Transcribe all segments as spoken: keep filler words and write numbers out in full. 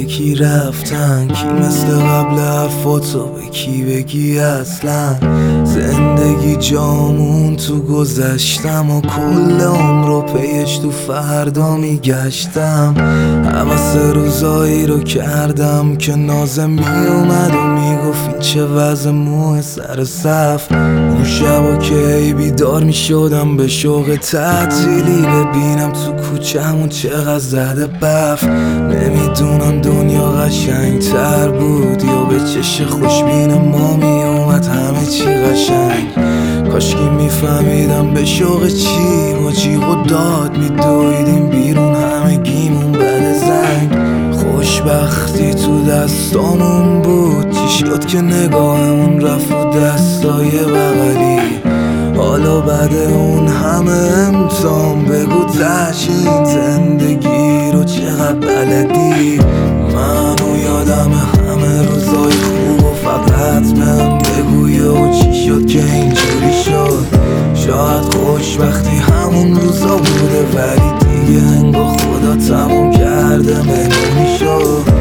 کی رفتن، کی مثل قبل حرفاتو به کی بگی اصلا. زندگی جامون تو گذشتم و کل عمر رو پیش تو فردا میگشتم. حوث روزایی رو کردم که نازم میومد و میگفت این چه وضع موه سر صف. اون شبا که ای بیدار میشدم به شوق تعطیلی ببینم تو کوچمون چقدر زده بف. نمیدونم دنیا قشنگ تر بود یا به چش خوشبین ما میومد همه چی قشنگ. کاشکی میفهمیدم به شوق چی با جیغ و داد میدویدیم بیرون همه گیمون بد زنگ. خوشبختی تو دستامون بود، چی شد که نگاهمون رفت و دستای بغلی. حالا بعد اون همه امتحان بگو تشین زندگی رو چقدر بلدی. منو یادم همه روزای خوب و فقط بهم بگوی و چی شد که اینجوری شد. شاید خوشبختی همون روزا بوده ولی دیگه انگار خدا تموم کرده مهمونی شد.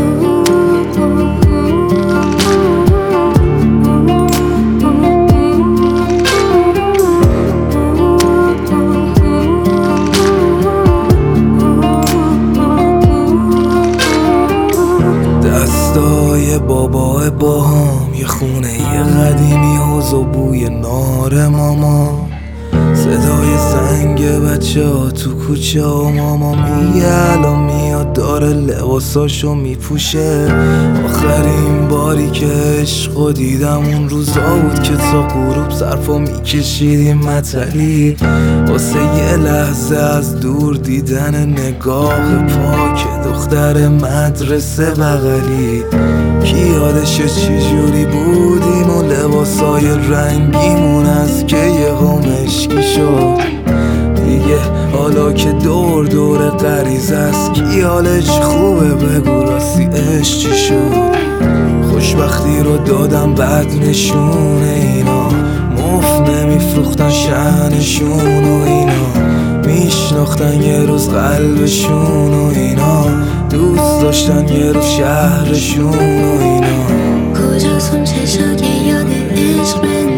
دستای بابای باهام، یه خونه یه قدیمی حوض و بوی نار ماما. صدای زنگ بچه ها تو کوچه و ماما میگه الان میاد داره لباساشو میپوشه. آخرین باری که عشقو دیدم اون روزا بود که تا غروب ظرفا میکشیدیم مطلی واسه یه لحظه از دور دیدن نگاه پاک دختر مدرسه بغلی. کی یادشه چجوری بودیم و لباسای رنگیمون از که یه مشکی شد دیگه. حالا که دور دور غریزه است کی حالش خوبه بگو راستی عشق چی شد. خوشبختی رو دادم بد نشونه اینا، مفت نمیفروختن شأنشون و اینا. میشناختن یه روز قلبشون و اینا، دوست داشتن یه روز شهرشون و اینا. کجاست اون چشا که یاد عشق